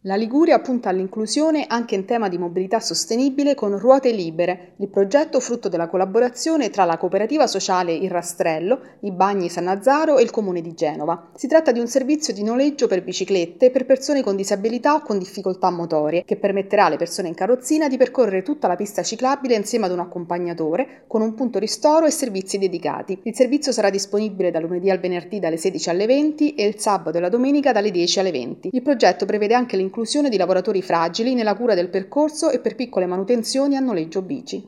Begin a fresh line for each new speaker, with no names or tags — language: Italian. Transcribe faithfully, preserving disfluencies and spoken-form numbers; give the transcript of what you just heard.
La Liguria punta all'inclusione anche in tema di mobilità sostenibile con Ruote Libere, il progetto frutto della collaborazione tra la cooperativa sociale Il Rastrello, i Bagni Sannazzaro e il Comune di Genova. Si tratta di un servizio di noleggio per biciclette per persone con disabilità o con difficoltà motorie, che permetterà alle persone in carrozzina di percorrere tutta la pista ciclabile insieme ad un accompagnatore, con un punto ristoro e servizi dedicati. Il servizio sarà disponibile dal lunedì al venerdì dalle sedici alle venti e il sabato e la domenica dalle dieci alle venti. Il progetto prevede anche l'inclusione di lavoratori fragili nella cura del percorso e per piccole manutenzioni a noleggio bici.